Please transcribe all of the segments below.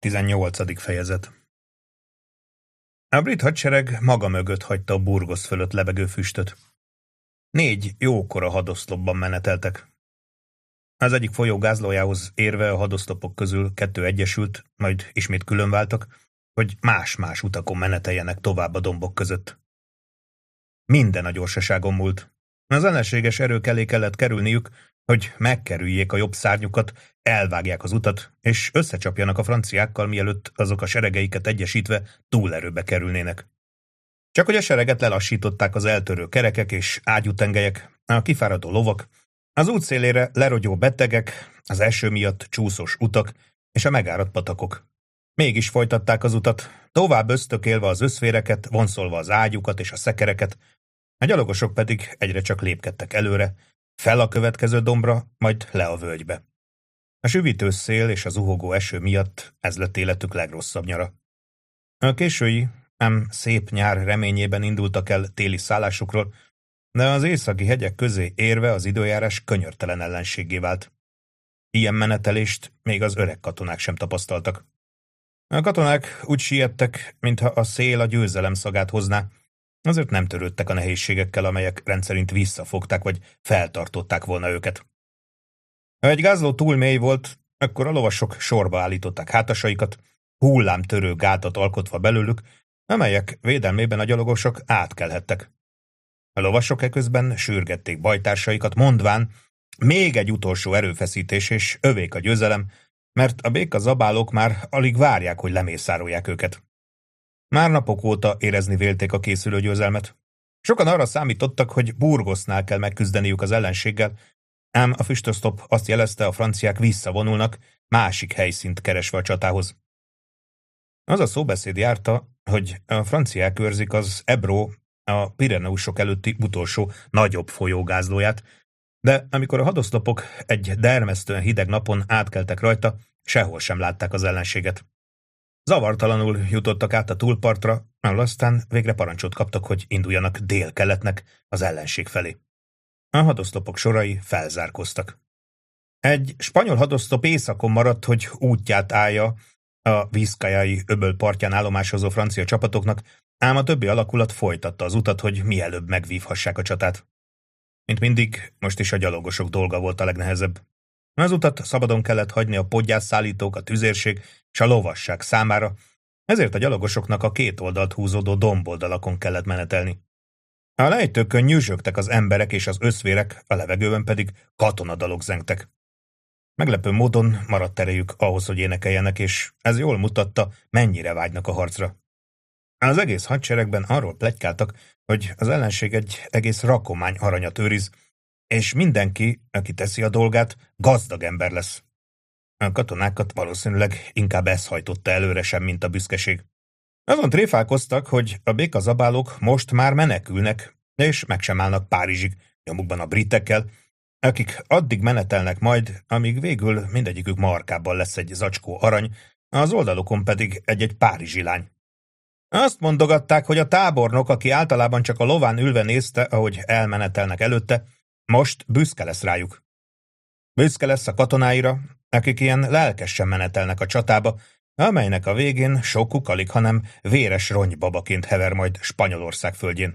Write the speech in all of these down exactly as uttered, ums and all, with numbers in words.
Tizennyolcadik fejezet. A brit hadsereg maga mögött hagyta a Burgos fölött lebegő füstöt. Négy jókora hadoszlopban meneteltek. Az egyik folyó gázlójához érve a hadoszlopok közül kettő egyesült, majd ismét különváltak, hogy más-más utakon meneteljenek tovább a dombok között. Minden a gyorsaságon múlt. Az ellenséges erők elé kellett kerülniük, hogy megkerüljék a jobb szárnyukat, elvágják az utat, és összecsapjanak a franciákkal, mielőtt azok a seregeiket egyesítve túlerőbe kerülnének. Csak hogy a sereget lelassították az eltörő kerekek és ágyútengelyek, a kifáradó lovak, az útszélére lerogyó betegek, az eső miatt csúszós utak és a megáradt patakok. Mégis folytatták az utat, tovább ösztökélve az összféreket, vonszolva az ágyukat és a szekereket, a gyalogosok pedig egyre csak lépkedtek előre, fel a következő dombra, majd le a völgybe. A süvítő szél és az zuhogó eső miatt ez lett életük legrosszabb nyara. A késői, ám szép nyár reményében indultak el téli szállásukról, de az északi hegyek közé érve az időjárás könyörtelen ellenséggé vált. Ilyen menetelést még az öreg katonák sem tapasztaltak. A katonák úgy siettek, mintha a szél a győzelem szagát hozná, azért nem törődtek a nehézségekkel, amelyek rendszerint visszafogták vagy feltartották volna őket. Ha egy gázló túl mély volt, akkor a lovasok sorba állították hátasaikat, hullámtörő gátat alkotva belőlük, amelyek védelmében a gyalogosok átkelhettek. A lovasok eközben sürgették bajtársaikat, mondván, még egy utolsó erőfeszítés és övék a győzelem, mert a béka zabálók már alig várják, hogy lemészárolják őket. Már napok óta érezni vélték a készülő győzelmet. Sokan arra számítottak, hogy Burgosnál kell megküzdeniük az ellenséggel, ám a füstoszlop azt jelezte, a franciák visszavonulnak, másik helyszínt keresve a csatához. Az a szóbeszéd járta, hogy a franciák őrzik az Ebro, a Pireneusok előtti utolsó nagyobb folyógázlóját, de amikor a hadoszlopok egy dermesztően hideg napon átkeltek rajta, sehol sem látták az ellenséget. Zavartalanul jutottak át a túlpartra, ahol aztán végre parancsot kaptak, hogy induljanak dél-keletnek az ellenség felé. A hadoszlopok sorai felzárkoztak. Egy spanyol hadoszlop északon maradt, hogy útját állja a Vizcayai öböl partján állomásozó francia csapatoknak, ám a többi alakulat folytatta az utat, hogy mielőbb megvívhassák a csatát. Mint mindig, most is a gyalogosok dolga volt a legnehezebb. Az utat szabadon kellett hagyni a podgyászszállítók, a tüzérség és a lovasság számára, ezért a gyalogosoknak a két oldalt húzódó domboldalakon kellett menetelni. A lejtőkön nyüzsögtek az emberek és az összvérek, a levegőben pedig katonadalok zengtek. Meglepő módon maradt erejük ahhoz, hogy énekeljenek, és ez jól mutatta, mennyire vágynak a harcra. Az egész hadseregben arról pletykáltak, hogy az ellenség egy egész rakomány aranyat őriz, és mindenki, aki teszi a dolgát, gazdag ember lesz. A katonákat valószínűleg inkább ez hajtotta előre sem, mint a büszkeség. Azon tréfálkoztak, hogy a békazabálók most már menekülnek, és meg sem állnak Párizsig, nyomukban a britekkel, akik addig menetelnek majd, amíg végül mindegyikük markában lesz egy zacskó arany, az oldalukon pedig egy-egy párizsi lány. Azt mondogatták, hogy a tábornok, aki általában csak a lován ülve nézte, ahogy elmenetelnek előtte, most büszke lesz rájuk. Büszke lesz a katonáira, akik ilyen lelkesen menetelnek a csatába, amelynek a végén sokuk alig, hanem véres rongybabaként hever majd Spanyolország földjén.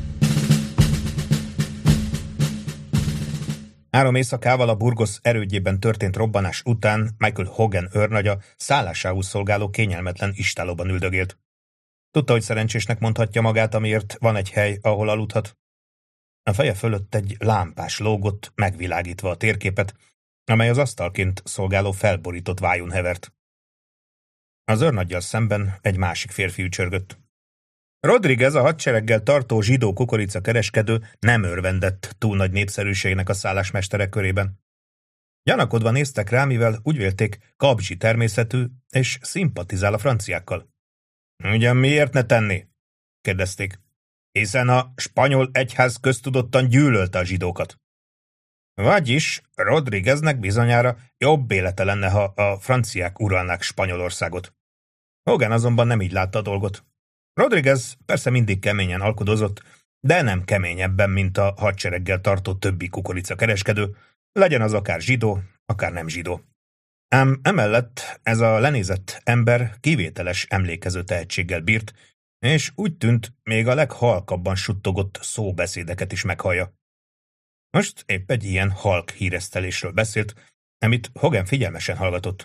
Három éjszakával a Burgos erődjében történt robbanás után Michael Hogan őrnagya szállásául szolgáló kényelmetlen istálóban üldögélt. Tudta, hogy szerencsésnek mondhatja magát, amiért van egy hely, ahol aludhat. A feje fölött egy lámpás lógott, megvilágítva a térképet, amely az asztalként szolgáló felborított vájún hevert. Az őrnaggyal szemben egy másik férfi ücsörgött. Rodriguez, a hadsereggel tartó zsidó kukorica kereskedő nem örvendett túl nagy népszerűségnek a szállásmesterek körében. Gyanakodva néztek rá, mivel úgy vélték, kabzsi természetű, és szimpatizál a franciákkal. Ugyan miért ne tenni? Kérdezték. Hiszen a spanyol egyház köztudottan gyűlölte a zsidókat. Vagyis Rodrigueznek bizonyára jobb élete lenne, ha a franciák uralnák Spanyolországot. Hogan azonban nem így látta a dolgot. Rodriguez persze mindig keményen alkudozott, de nem keményebben, mint a hadsereggel tartó többi kukoricakereskedő, legyen az akár zsidó, akár nem zsidó. Ám emellett ez a lenézett ember kivételes emlékező tehetséggel bírt, és úgy tűnt, még a leghalkabban suttogott szóbeszédeket is meghallja. Most épp egy ilyen halk híresztelésről beszélt, amit Hogan figyelmesen hallgatott.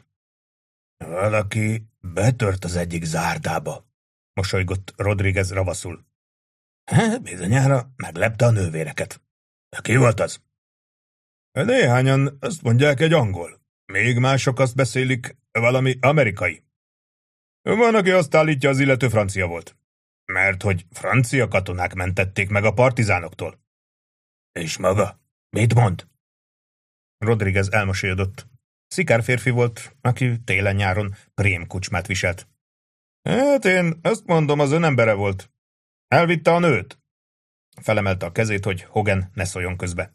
Valaki betört az egyik zárdába, mosolygott Rodriguez ravaszul. Bizonyára meglepte a nővéreket. Ki volt az? Néhányan azt mondják, egy angol. Még mások azt beszélik, valami amerikai. Van, aki azt állítja, az illető francia volt. Mert hogy francia katonák mentették meg a partizánoktól. És maga? Mit mond? Rodriguez elmosolyodott. Szikár férfi volt, aki télen-nyáron prémkucsmát viselt. Hát én azt mondom, az ön embere volt. Elvitte a nőt. Felemelte a kezét, hogy Hogan ne szóljon közbe.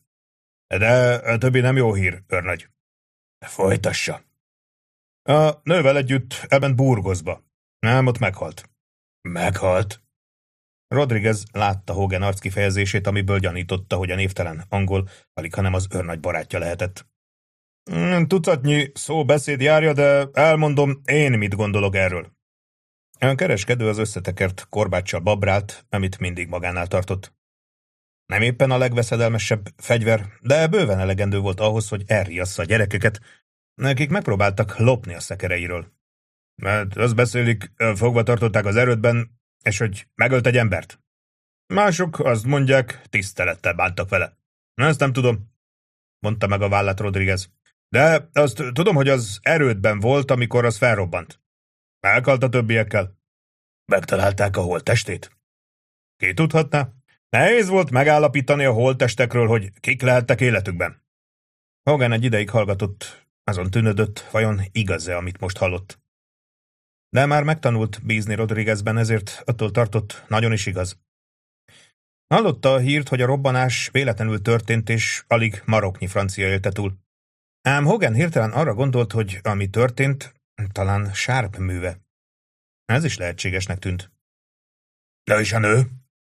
De a többi nem jó hír, őrnagy. Folytassa. A nővel együtt elment Burgosba. Nem, ott meghalt. Meghalt? Rodriguez látta Hogan arckifejezését, amiből gyanította, hogy a névtelen angol alighanem az őrnagy barátja lehetett. Tucatnyi szóbeszéd járja, de elmondom, én mit gondolok erről. A kereskedő az összetekert korbáccsal babrált, amit mindig magánál tartott. Nem éppen a legveszedelmesebb fegyver, de bőven elegendő volt ahhoz, hogy elriassza a gyerekeket, nekik megpróbáltak lopni a szekereiről. Mert azt beszélik, fogva tartották az erődben, és hogy megölt egy embert. Mások azt mondják, tisztelettel bántak vele. Ezt nem tudom, mondta meg a vállát Rodriguez. De azt tudom, hogy az erődben volt, amikor az felrobbant. Meghalt a többiekkel. Megtalálták a holttestét? Ki tudhatná? Nehéz volt megállapítani a holttestekről, hogy kik lehettek életükben. Hogan egy ideig hallgatott, azon tűnődött, vajon igaz-e, amit most hallott. De már megtanult bízni Rodriguezben, ezért attól tartott, nagyon is igaz. Hallotta a hírt, hogy a robbanás véletlenül történt, és alig maroknyi francia élte túl. Ám Hogan hirtelen arra gondolt, hogy ami történt, talán Sharp műve. Ez is lehetségesnek tűnt. De is a nő?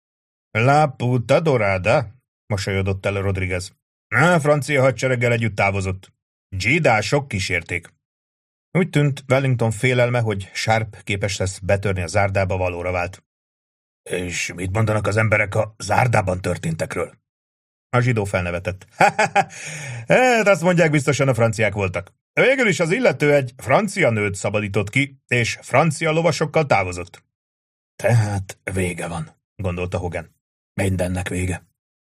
La puta dorada, mosolyodott el Rodriguez. A francia hadsereggel együtt távozott. Dzsidások kísérték. Úgy tűnt, Wellington félelme, hogy Sharp képes lesz betörni a zárdába, valóra vált. És mit mondanak az emberek a zárdában történtekről? A zsidó felnevetett. Hát azt mondják, biztosan a franciák voltak. Végül is az illető egy francia nőt szabadított ki, és francia lovasokkal távozott. Tehát vége van, gondolta Hogan. Mindennek vége.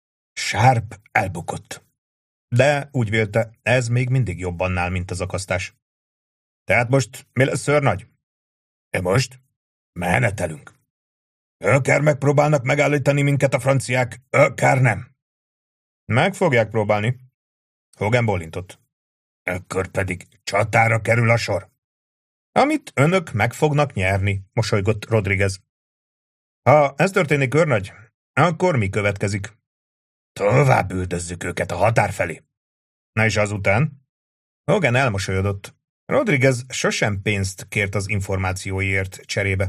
Sharp elbukott. De úgy vélte, ez még mindig jobb annál, mint az akasztás. Tehát most mi lesz, őrnagy? E most? Menetelünk. Akár megpróbálnak megállítani minket a franciák, akár nem. Meg fogják próbálni. Hogan bólintott. Akkor pedig csatára kerül a sor. Amit önök meg fognak nyerni, mosolygott Rodriguez. Ha ez történik, őrnagy, akkor mi következik? Tovább üldözzük őket a határ felé. Na és azután? Hogan elmosolyodott. Rodriguez sosem pénzt kért az információiért cserébe.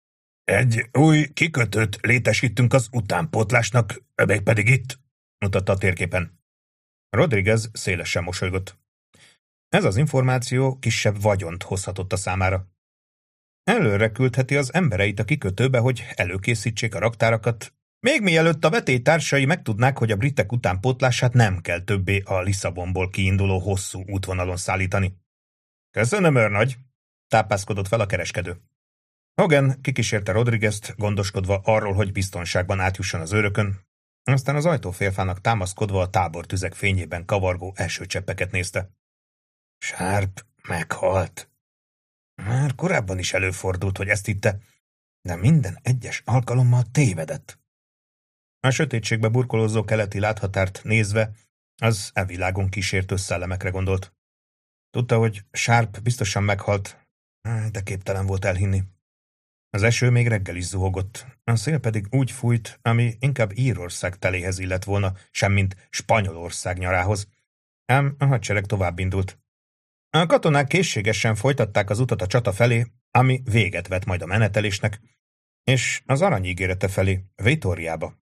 Egy új kikötőt létesítünk az utánpótlásnak, mégpedig itt, mutatta a térképen. Rodriguez szélesen mosolygott. Ez az információ kisebb vagyont hozhatott a számára. Előre küldheti az embereit a kikötőbe, hogy előkészítsék a raktárakat, még mielőtt a vetélytársai megtudnák, hogy a britek utánpótlását nem kell többé a Lisszabonból kiinduló hosszú útvonalon szállítani. Köszönöm, őrnagy, tápászkodott fel a kereskedő. Hogan kikísérte Rodriguezt, gondoskodva arról, hogy biztonságban átjusson az őrökön, aztán az ajtófélfának támaszkodva a tábortüzek fényében kavargó első cseppeket nézte. Sharp meghalt. Már korábban is előfordult, hogy ezt hitte, de minden egyes alkalommal tévedett. A sötétségbe burkolózó keleti láthatárt nézve, az e világon kísértő szellemekre gondolt. Tudta, hogy Sharp biztosan meghalt, de képtelen volt elhinni. Az eső még reggel is zuhogott, a szél pedig úgy fújt, ami inkább Írország teléhez illett volna, semmint Spanyolország nyarához. Ám a hadsereg tovább indult. A katonák készségesen folytatták az utat a csata felé, ami véget vett majd a menetelésnek, és az aranyígérete felé, Vitóriába.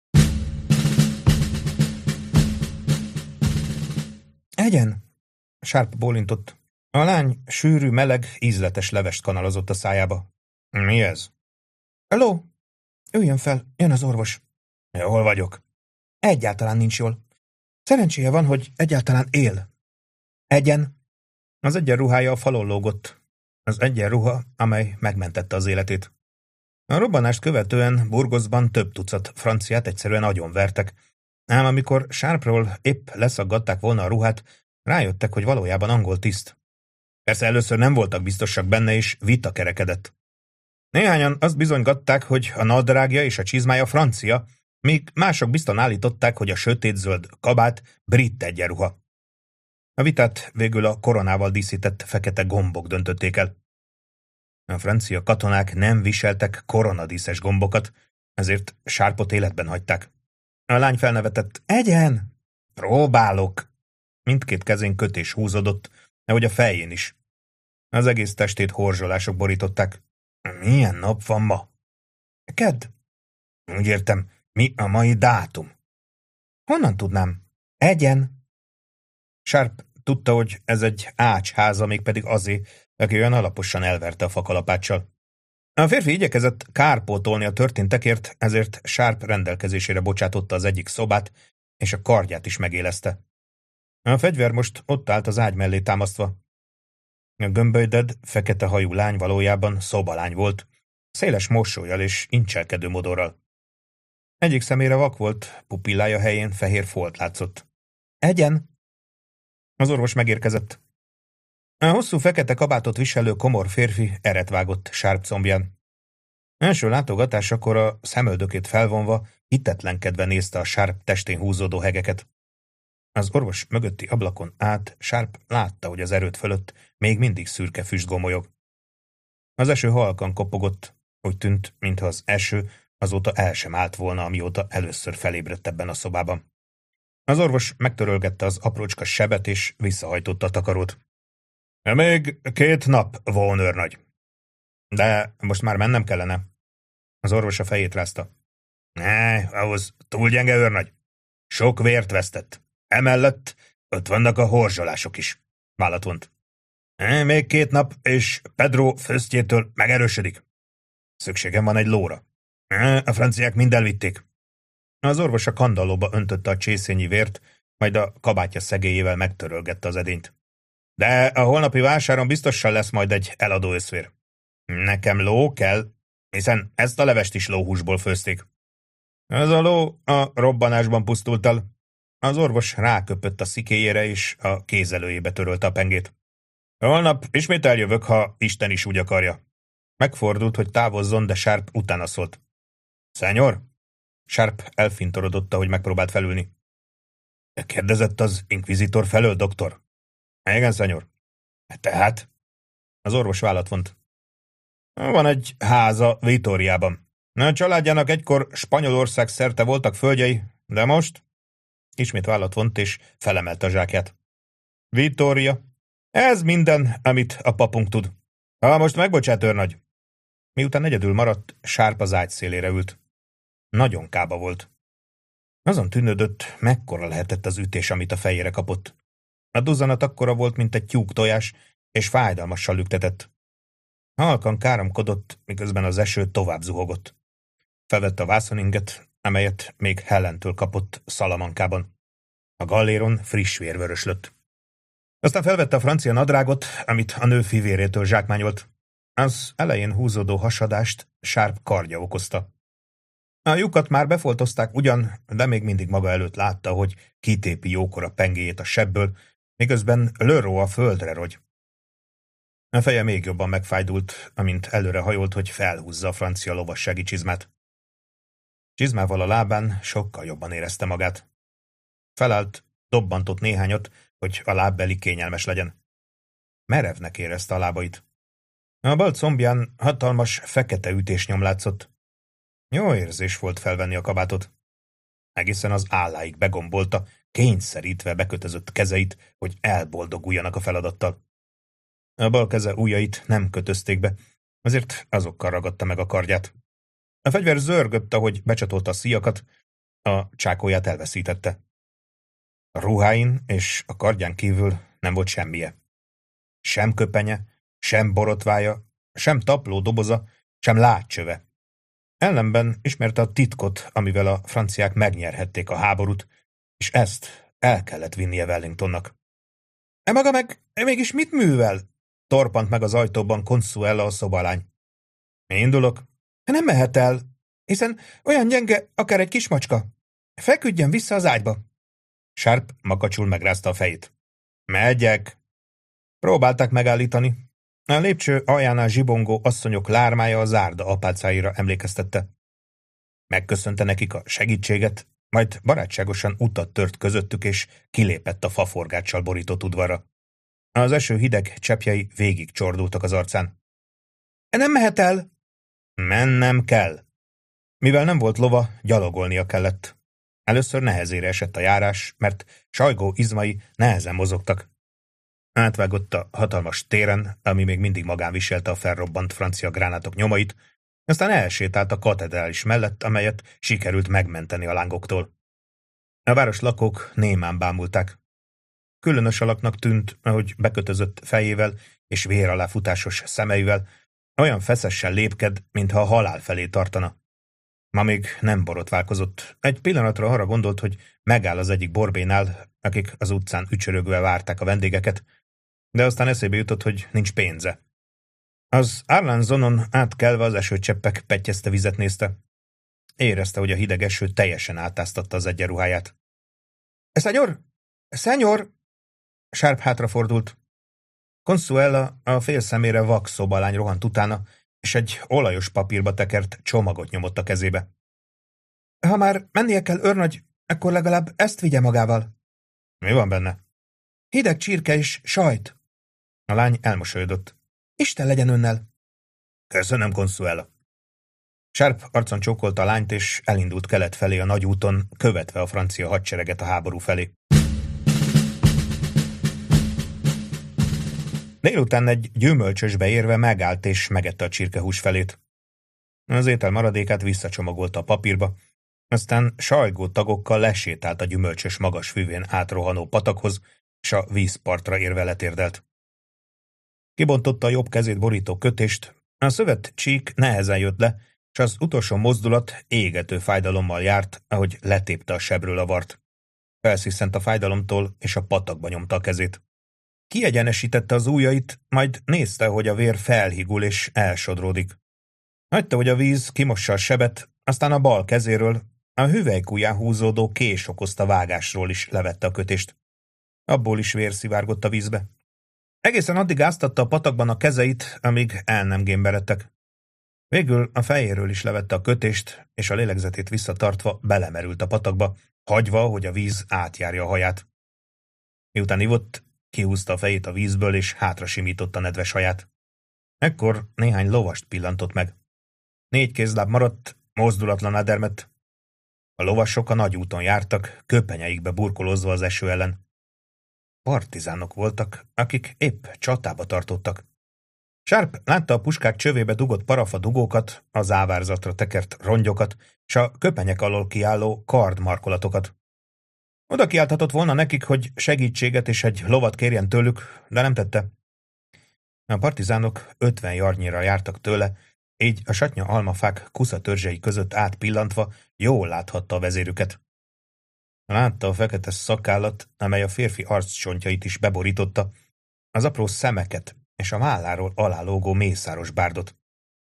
Egyen! Sharp bólintott. A lány sűrű, meleg, ízletes levest kanalazott a szájába. Mi ez? Ló, üljön fel, jön az orvos. Hol vagyok? Egyáltalán nincs jól. Szerencséje van, hogy egyáltalán él. Egyen. Az egyenruhája a falon lógott. Az egyenruha, amely megmentette az életét. A robbanást követően Burgoszban több tucat franciát egyszerűen agyonvertek, ám amikor Sharpról épp leszaggatták volna a ruhát, rájöttek, hogy valójában angol tiszt. Persze először nem voltak biztosak benne, és vita kerekedett. Néhányan azt bizonygatták, hogy a nadrágja és a csizmája francia, míg mások bizton állították, hogy a sötétzöld kabát brit egyenruha. A vitát végül a koronával díszített fekete gombok döntötték el. A francia katonák nem viseltek koronadíszes gombokat, ezért Sharpot életben hagyták. A lány felnevetett. Egyen! Próbálok! Mindkét kezén kötés húzódott, ahogy a fején is. Az egész testét horzsolások borították. Milyen nap van ma? Kedd. Úgy értem, mi a mai dátum? Honnan tudnám? Egyen! Sharp tudta, hogy ez egy ácsháza, mégpedig azért, aki olyan alaposan elverte a fakalapáccsal. A férfi igyekezett kárpótolni a történtekért, ezért Sharp rendelkezésére bocsátotta az egyik szobát, és a kardját is megélezte. A fegyver most ott állt az ágy mellé támasztva. A gömbölyded, fekete hajú lány valójában szobalány volt, széles mosollyal és incselkedő modorral. Egyik szemére vak volt, pupillája helyén fehér folt látszott. Egyen! Az orvos megérkezett. A hosszú fekete kabátot viselő komor férfi eret vágott Sharp combján. Első látogatásakor a szemöldökét felvonva hitetlenkedve nézte a Sharp testén húzódó hegeket. Az orvos mögötti ablakon át Sharp látta, hogy az erőd fölött még mindig szürke füst gomolyog. Az eső halkan kopogott, úgy tűnt, mintha az eső azóta el sem állt volna, amióta először felébredt ebben a szobában. Az orvos megtörölgette az aprócska sebet és visszahajtotta a takarót. Még két nap, von őrnagy. De most már mennem kellene. Az orvos a fejét rázta. Ne, ahhoz túl gyenge őrnagy. Sok vért vesztett. Emellett ott vannak a horzsolások is. Vállat vont. Még két nap, és Pedro főztjétől megerősödik. Szükségem van egy lóra. A franciák mind elvitték. Az orvos a kandallóba öntötte a csészényi vért, majd a kabátja szegélyével megtörölgette az edényt. De a holnapi vásáron biztosan lesz majd egy eladó összvér. Nekem ló kell, hiszen ezt a levest is lóhúsból főzték. Ez a ló a robbanásban pusztult el. Az orvos ráköpött a szikéjére, és a kézelőjébe törölte a pengét. Holnap ismét eljövök, ha Isten is úgy akarja. Megfordult, hogy távozzon, de Sharp utána szólt. Szenyor? Sharp elfintorodott, hogy megpróbált felülni. Kérdezett az inkvizitor felől, doktor? Igen, szenyor. Tehát? Az orvos vállat vont. Van egy háza Vitóriában. A családjának egykor Spanyolország szerte voltak földjei, de most? Ismét vállat vont, és felemelte a zsákját. Vitória. Ez minden, amit a papunk tud. Ha most megbocsát, őrnagy. Miután egyedül maradt, Sharp az ágy szélére ült. Nagyon kába volt. Azon tűnődött, mekkora lehetett az ütés, amit a fejére kapott. A duzzanat akkora volt, mint egy tyúk tojás, és fájdalmassal lüktetett. Halkan káromkodott, miközben az eső tovább zuhogott. Felvette a vászoninget, amelyet még Hellentől kapott Salamancában. A galléron friss vér vöröslött. Aztán felvette a francia nadrágot, amit a nő fivérétől zsákmányolt. Az elején húzódó hasadást Sharp kardja okozta. A lyukat már befoltozták ugyan, de még mindig maga előtt látta, hogy kitépi jókora pengéjét a sebből, miközben Leroy a földre rogy. A feje még jobban megfájdult, amint előre hajolt, hogy felhúzza a francia lovassági csizmát. Csizmával a lábán sokkal jobban érezte magát. Felállt, dobbantott néhányat, hogy a lábbeli kényelmes legyen. Merevnek érezte a lábait. A bal combján hatalmas, fekete ütésnyom látszott. Jó érzés volt felvenni a kabátot. Egészen az álláig begombolta, kényszerítve bekötözött kezeit, hogy elboldoguljanak a feladattal. A bal keze ujjait nem kötözték be, azért azokkal ragadta meg a kardját. A fegyver zörgött, ahogy becsatolta a szíjakat, a csákóját elveszítette. A ruháin és a kardján kívül nem volt semmije. sem köpenye, sem borotvája, sem tapló doboza, sem látcsöve. Ellenben ismerte a titkot, amivel a franciák megnyerhették a háborút, és ezt el kellett vinnie Wellingtonnak. E maga meg e mégis mit művel? Torpant meg az ajtóban Consuela a szobalány. Indulok. Nem mehet el, hiszen olyan gyenge, akár egy kismacska. Feküdjön vissza az ágyba. Sharp makacsul megrázta a fejét. Megyek. Próbálták megállítani. A lépcső aljánál zsibongó asszonyok lármája a zárda apácáira emlékeztette. Megköszönte nekik a segítséget, majd barátságosan utat tört közöttük, és kilépett a faforgáccsal borított udvarra. Az eső hideg cseppjei végig csordultak az arcán. Nem mehet el! Mennem kell. Mivel nem volt lova, gyalogolnia kellett. Először nehezére esett a járás, mert sajgó izmai nehezen mozogtak. Átvágott a hatalmas téren, ami még mindig magán viselte a felrobbant francia gránátok nyomait, aztán elsétált a katedrális mellett, amelyet sikerült megmenteni a lángoktól. A város lakók némán bámulták. Különös alaknak tűnt, ahogy bekötözött fejével és vér alá futásos szemeivel, olyan feszesen lépked, mintha a halál felé tartana. Ma még nem borotválkozott. Egy pillanatra arra gondolt, hogy megáll az egyik borbénál, akik az utcán ücsörögve várták a vendégeket, de aztán eszébe jutott, hogy nincs pénze. Az Arlanzonon átkelve az esőcseppek pettyezte vizet nézte. Érezte, hogy a hideg eső teljesen átáztatta az egyenruháját. – Szenyor! Szenyor! Sharp hátrafordult. Consuela a fél szemére vak szobalány rohant utána, és egy olajos papírba tekert csomagot nyomott a kezébe. – Ha már mennie kell, őrnagy, akkor legalább ezt vigye magával. – Mi van benne? – Hideg csirke és sajt. A lány elmosolyodott. – Isten legyen önnel! – Köszönöm, Consuela. Sharp arcon csókolta a lányt, és elindult kelet felé a nagy úton, követve a francia hadsereget a háború felé. Délután egy gyümölcsösbe érve megállt és megette a csirkehús felét. Az étel maradékát visszacsomagolta a papírba, aztán sajgó tagokkal lesétált a gyümölcsös magas füvén átrohanó patakhoz, és a vízpartra érve letérdelt. Kibontotta a jobb kezét borító kötést, a szövet csík nehezen jött le, és az utolsó mozdulat égető fájdalommal járt, ahogy letépte a sebről a vart. Felsziszent a fájdalomtól, és a patakba nyomta a kezét. Kiegyenesítette az ujjait, majd nézte, hogy a vér felhigul és elsodródik. Hagyta, hogy a víz kimossa a sebet, aztán a bal kezéről, a hüvelykujján húzódó kés okozta vágásról is levette a kötést. Abból is vér szivárgott a vízbe. Egészen addig áztatta a patakban a kezeit, amíg el nem gémberedtek. Végül a fejéről is levette a kötést, és a lélegzetét visszatartva belemerült a patakba, hagyva, hogy a víz átjárja a haját. Miután ivott, kihúzta a fejét a vízből, és hátra simította nedves haját. Ekkor néhány lovast pillantott meg. Négy kézláb maradt, mozdulatlan ádermet. A lovasok a nagy úton jártak, köpenyeikbe burkolozva az eső ellen. Partizánok voltak, akik épp csatába tartottak. Sharp látta a puskák csövébe dugott parafa dugókat, a závárzatra tekert rongyokat, és a köpenyek alól kiálló kardmarkolatokat. Oda kiálthatott volna nekik, hogy segítséget és egy lovat kérjen tőlük, de nem tette. A partizánok ötven jarnyira jártak tőle, így a satnya almafák kuszatörzsei között átpillantva jól láthatta a vezérüket. Látta a fekete szakállat, amely a férfi arccsontjait is beborította, az apró szemeket és a válláról alálógó mészáros bárdot.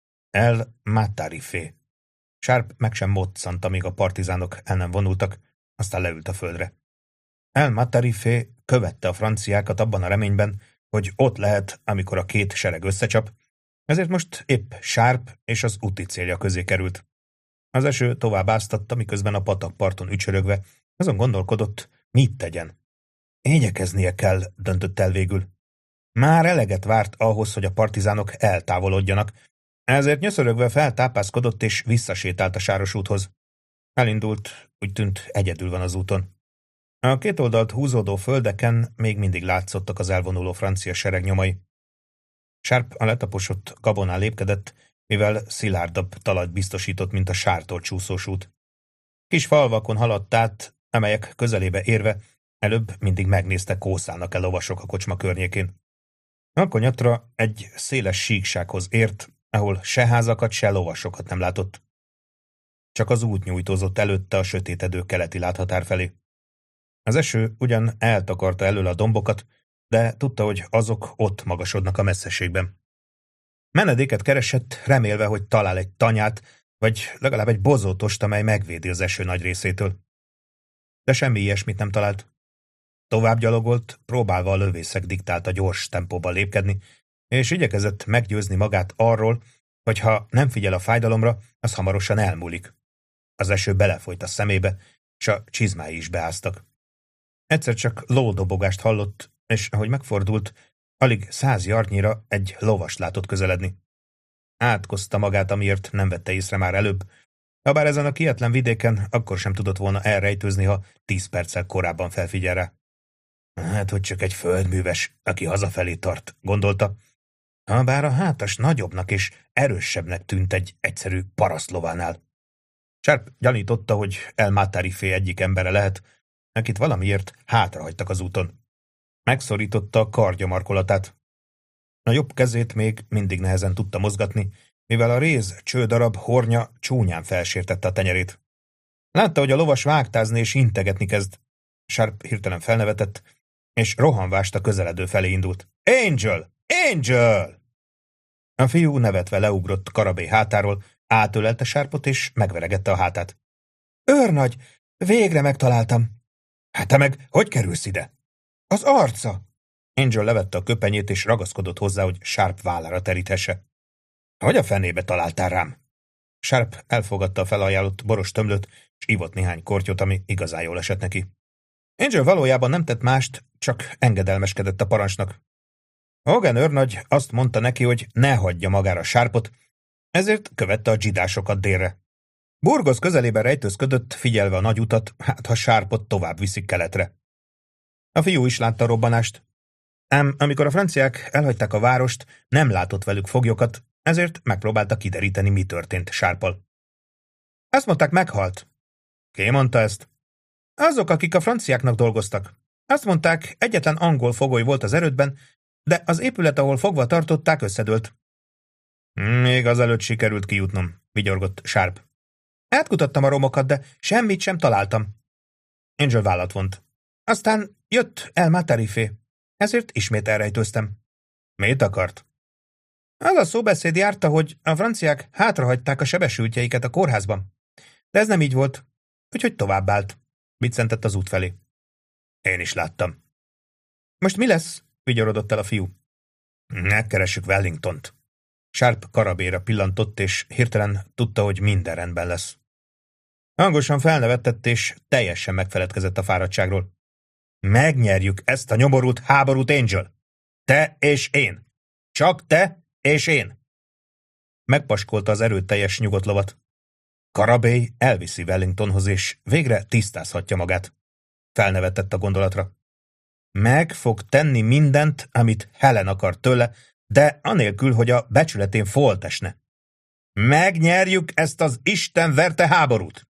El Matarifé. Sharp meg sem moccant, amíg a partizánok el nem vonultak, aztán leült a földre. El Matarifé követte a franciákat abban a reményben, hogy ott lehet, amikor a két sereg összecsap, ezért most épp Sharp és az úti célja közé került. Az eső tovább áztatta, miközben a patakparton ücsörögve azon gondolkodott, mit tegyen. Igyekeznie kell, döntött el végül. Már eleget várt ahhoz, hogy a partizánok eltávolodjanak, ezért nyöszörögve feltápászkodott és visszasétált a sáros úthoz. Elindult, úgy tűnt, egyedül van az úton. A két oldalt húzódó földeken még mindig látszottak az elvonuló francia sereg nyomai. Sharp a letaposott gabonán lépkedett, mivel szilárdabb talajt biztosított, mint a sártól csúszós út. Kis falvakon haladt át, amelyek közelébe érve előbb mindig megnézte, kószálnak-e lovasok a kocsma környékén. Akkor nyatra egy széles síksághoz ért, ahol se házakat, se lovasokat nem látott. Csak az út nyújtózott előtte a sötétedő keleti láthatár felé. Az eső ugyan eltakarta elől a dombokat, de tudta, hogy azok ott magasodnak a messzeségben. Menedéket keresett, remélve, hogy talál egy tanyát, vagy legalább egy bozótost, amely megvédi az eső nagy részétől. De semmi ilyesmit nem talált. Tovább gyalogolt, próbálva a lövészek diktálta gyors tempóban lépkedni, és igyekezett meggyőzni magát arról, hogy ha nem figyel a fájdalomra, az hamarosan elmúlik. Az eső belefolyt a szemébe, és a csizmái is beáztak. Egyszer csak lódobogást hallott, és ahogy megfordult, alig száz yardnyira egy lovast látott közeledni. Átkozta magát, amiért nem vette észre már előbb, habár ezen a kietlen vidéken akkor sem tudott volna elrejtőzni, ha tíz perccel korábban felfigyel rá. Hát, hogy csak egy földműves, aki hazafelé tart, gondolta, habár a hátas nagyobbnak és erősebbnek tűnt egy egyszerű parasztlovánál. Sharp gyanította, hogy El Matarifé egyik embere lehet, akit valamiért hátrahagytak az úton. Megszorította a kardja markolatát. A jobb kezét még mindig nehezen tudta mozgatni, mivel a réz csődarab hornya csúnyán felsértette a tenyerét. Látta, hogy a lovas vágtázni és integetni kezd. Sharp hirtelen felnevetett, és rohanvást a közeledő felé indult. Angel! Angel! A fiú nevetve leugrott Karabé hátáról, átölelte Sharpot és megveregette a hátát. Őrnagy! Végre megtaláltam! Hát te meg hogy kerülsz ide? Az arca! Angel levette a köpenyét és ragaszkodott hozzá, hogy Sharp vállára teríthesse. Hogy a fenébe találtál rám? Sharp elfogadta a felajánlott boros tömlőt, és ivott néhány kortyot, ami igazán jól esett neki. Angel valójában nem tett mást, csak engedelmeskedett a parancsnak. Hogan őrnagy azt mondta neki, hogy ne hagyja magára Sharpot, ezért követte a dzsidásokat délre. Burgos közelében rejtőzködött, figyelve a nagy utat, hát ha Sharpot tovább viszik keletre. A fiú is látta a robbanást. Ám amikor a franciák elhagyták a várost, nem látott velük foglyokat, ezért megpróbálta kideríteni, mi történt Sharppal. Azt mondták, meghalt. Ki mondta ezt? Azok, akik a franciáknak dolgoztak. Azt mondták, egyetlen angol fogoly volt az erődben, de az épület, ahol fogva tartották, összedőlt. Még azelőtt sikerült kijutnom, vigyorgott Sharp. Átkutattam a romokat, de semmit sem találtam. Angel vállat vont. Aztán jött El Matarifé, ezért ismét elrejtőztem. Mit akart? Az a szóbeszéd járta, hogy a franciák hátrahagyták a sebesültjeiket a kórházban. De ez nem így volt, úgyhogy továbbált. Biccentett az út felé. Én is láttam. Most mi lesz? Vigyorodott el a fiú. Megkeressük Wellingtont. Sharp Karabéra pillantott, és hirtelen tudta, hogy minden rendben lesz. Hangosan felnevettett, és teljesen megfeledkezett a fáradtságról. Megnyerjük ezt a nyomorult háborút, Angel! Te és én! Csak te és én! Megpaskolta az erőteljes nyugodt lovat. Karabé elviszi Wellingtonhoz, és végre tisztázhatja magát. Felnevetett a gondolatra. Meg fog tenni mindent, amit Helen akar tőle, de anélkül, hogy a becsületén folt esne. Megnyerjük ezt az Isten verte háborút!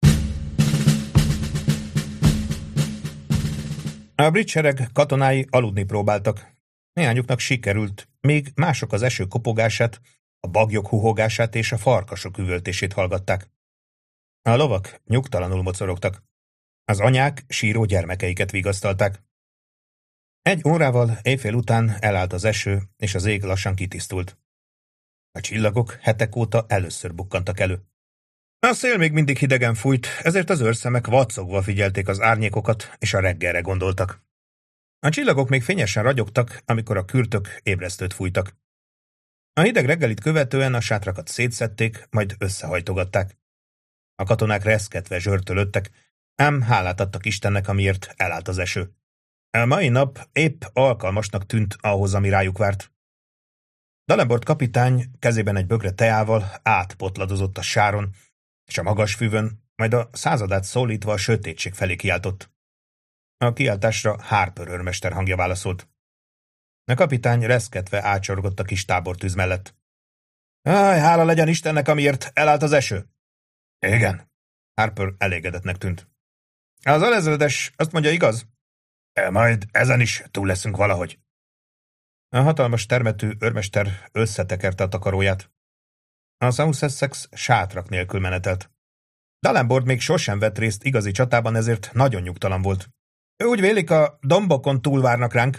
A brit sereg katonái aludni próbáltak. Néhányuknak sikerült, míg mások az eső kopogását, a baglyok huhogását és a farkasok üvöltését hallgatták. A lovak nyugtalanul mocorogtak. Az anyák síró gyermekeiket vigasztalták. Egy órával éjfél után elállt az eső, és az ég lassan kitisztult. A csillagok hetek óta először bukkantak elő. A szél még mindig hidegen fújt, ezért az őrszemek vacogva figyelték az árnyékokat, és a reggelre gondoltak. A csillagok még fényesen ragyogtak, amikor a kürtök ébresztőt fújtak. A hideg reggelit követően a sátrakat szétszedték, majd összehajtogatták. A katonák reszketve zsörtölöttek, ám hálát adtak Istennek, amiért elállt az eső. A mai nap épp alkalmasnak tűnt ahhoz, ami rájuk várt. Dalenbord kapitány kezében egy bögre teával átpotladozott a sáron, és a magas füvön, majd a századát szólítva a sötétség felé kiáltott. A kiáltásra Harper őrmester hangja válaszolt. A kapitány reszketve ácsorgott a kis tábortűz mellett. Áj, hála legyen Istennek, amiért elállt az eső! Igen. Harper elégedettnek tűnt. Az alezredes azt mondja, igaz? E, majd ezen is túl leszünk valahogy. A hatalmas termetű őrmester összetekerte a takaróját. A South Essex sátrak nélkül menetelt. Dalenbord még sosem vett részt igazi csatában, ezért nagyon nyugtalan volt. Ő úgy vélik, a dombokon túlvárnak ránk.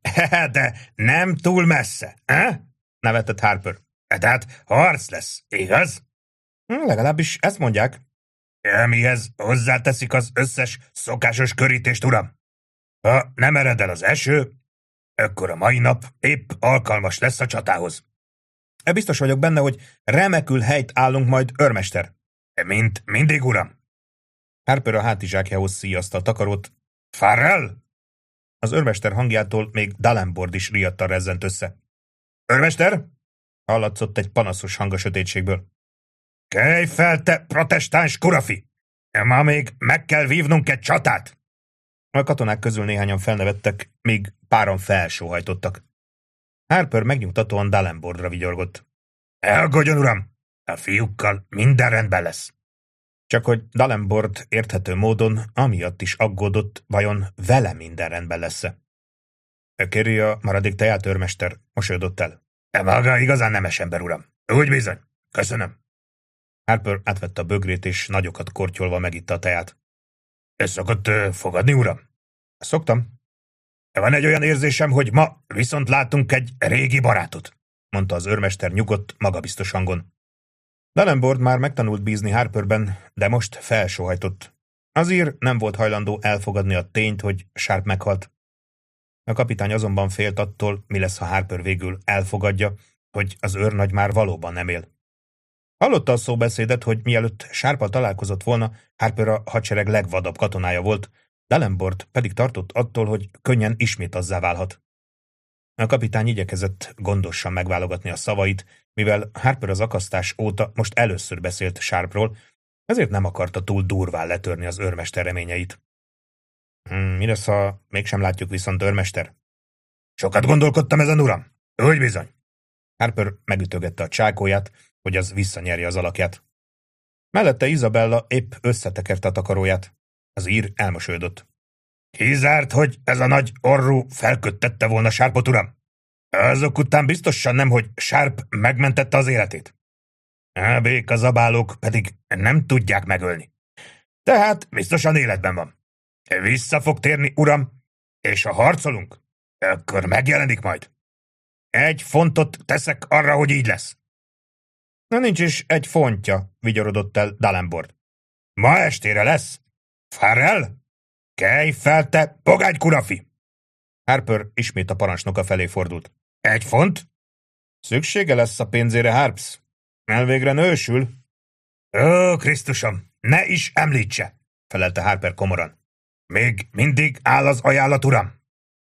De nem túl messze, eh? Nevetett Harper. Tehát harc lesz, igaz? Legalábbis ezt mondják. Amihez hozzáteszik az összes szokásos körítést, uram. Ha nem ered el az eső, akkor a mai nap épp alkalmas lesz a csatához. Biztos vagyok benne, hogy remekül helyt állunk majd, őrmester. Mint mindig, uram. Harper a hátizsákjához szíjazta a takarót. Farrell! Az őrmester hangjától még Dalenbord is riadtan rezzent össze. Őrmester? Hallatszott egy panaszos hang a sötétségből. Kelj fel, te protestáns kurafi! Ma még meg kell vívnunk egy csatát! A katonák közül néhányan felnevettek, míg páran felsóhajtottak. Harper megnyugtatóan Dalenbordra vigyorgott. Elgodjon, uram! A fiúkkal minden rendben lesz. Csak hogy Dalenbord érthető módon amiatt is aggódott, vajon vele minden rendben lesz-e. Kéri a maradék teját, őrmester, mosolyodott el. E maga igazán nemes ember, uram. Úgy bizony. Köszönöm. Harper átvette a bögrét, és nagyokat kortyolva megitta a teját. Ezt szokott uh, fogadni, uram? Szoktam. Van egy olyan érzésem, hogy ma viszont látunk egy régi barátot, mondta az őrmester nyugodt, magabiztos hangon. Dalenbord már megtanult bízni Harperben, de most felsóhajtott. Az ír nem volt hajlandó elfogadni a tényt, hogy Sharp meghalt. A kapitány azonban félt attól, mi lesz, ha Harper végül elfogadja, hogy az őrnagy már valóban nem él. Hallotta a szóbeszédet, hogy mielőtt Sharppal találkozott volna, Harper a hadsereg legvadabb katonája volt, Dalenbord pedig tartott attól, hogy könnyen ismét azzá válhat. A kapitány igyekezett gondosan megválogatni a szavait, mivel Harper az akasztás óta most először beszélt Sharpról, ezért nem akarta túl durván letörni az őrmester reményeit. Hmm, mi lesz, ha mégsem látjuk viszont, őrmester? Sokat gondolkodtam ezen, uram. Úgy bizony. Harper megütögette a csákóját, hogy az visszanyerje az alakját. Mellette Isabella épp összetekerte a takaróját. Az ír elmosolyodott. Kizárt, hogy ez a nagy orrú felköttette volna Sharpot, uram. Azok után biztosan nem, hogy Sharp megmentette az életét. A békazabálók pedig nem tudják megölni. Tehát biztosan életben van. Vissza fog térni, uram, és ha harcolunk, akkor megjelenik majd. Egy fontot teszek arra, hogy így lesz. Na nincs is egy fontja, vigyorodott el Dalenbord. Ma estére lesz. Farrell? Kelj fel, te pogány kurafi! Harper ismét a parancsnoka felé fordult. Egy font? Szüksége lesz a pénzére, Harps. Elvégre nősül. Ó, Krisztusom, ne is említse, felelte Harper komoran. Még mindig áll az ajánlat, uram.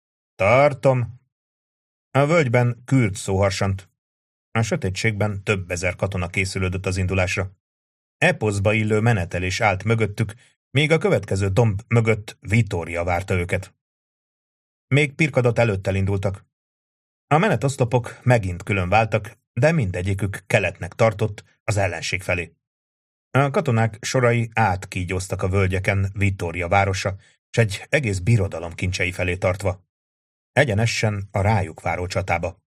Tartom. A völgyben kürt szó harsant. A sötétségben több ezer katona készülődött az indulásra. Eposzba illő menetelés állt mögöttük, még a következő domb mögött Vitória várta őket. Még Pirkadot előtt elindultak. A menetoszlopok megint külön váltak, de mindegyikük keletnek tartott az ellenség felé. A katonák sorai átkígyóztak a völgyeken Vitória városa, s egy egész birodalom kincsei felé tartva. Egyenesen a rájuk váró csatába.